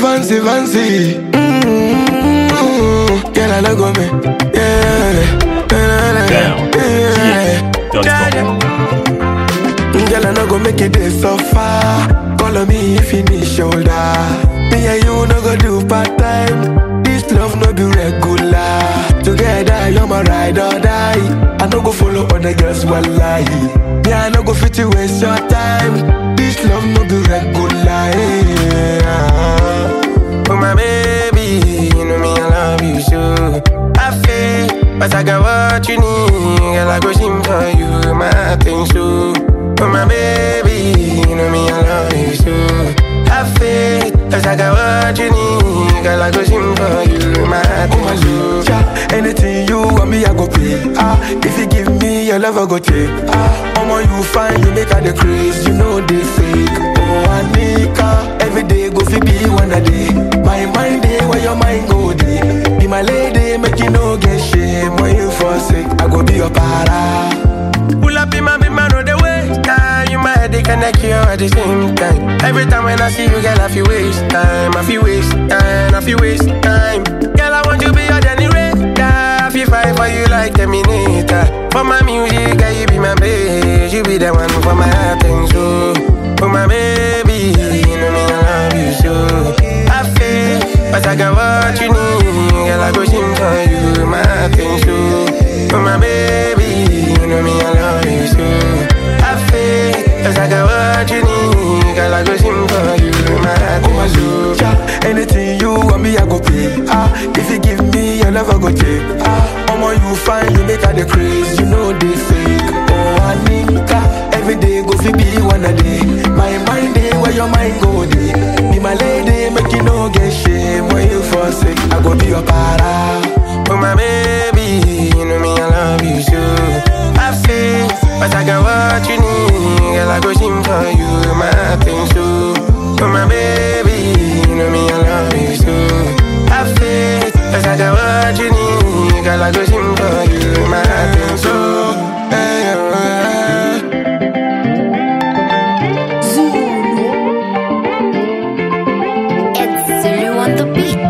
fancy, fancy. Girl, I no go me. Down. Girl, I no go make it this so far. Call on me if you need shoulder. Me and you no go do part time. This love no be regular. Together, you're my ride or die. I no go follow other girls while lie. Me, I no go fit to waste your time. This love no be regular. Oh my baby, you know me, I love you so. I feel, but I got what you need. Girl, I go sing for you, my thing so. Oh my baby, you know me, I love you so. I feel, cause I got what you need. Girl, I go sing for you, my thing so. Anything you want me, I go pay. If you give me your love, I go take. You find you make her the craze, you know they fake. Oh, Anika, every day go fi be one a day. My mind day where your mind go day. Be my lady, make you no get shame. When you forsake, I go be your para. Pull up in my road the way. You my head, they connect you at the same time. Every time when I see you, girl, I feel waste time. I feel waste time, I feel waste time. Girl, I want you be your Danny Ray. I feel fight for you like Terminator. For my music, girl, you be my babe. You be the one for my attention. For my baby, you know me, I love you so. I feel, but I got what you need. Girl, I go sing for you, my attention. For my baby, you know me, I love you so. I feel, cause I got what you need. Girl, I go sing for you, my attention. Anything you want me, I go pay. If you give me your love, I go take. You find you make her the craze, you know they fake. Oh, Anika, every day go fi be one a day. My mind day where your mind go day. Be my lady, make you no get shame. When you forsake, I go be your para. Oh my baby, you know me, I love you so. I feel, but I got what you need. Girl, I go sing for you, my thing so. Oh my baby, you know me, I love you so. I feel, cause I got what you need. Girl, I go sing for you, my thing so. Zulu. It's Zulu on the beat.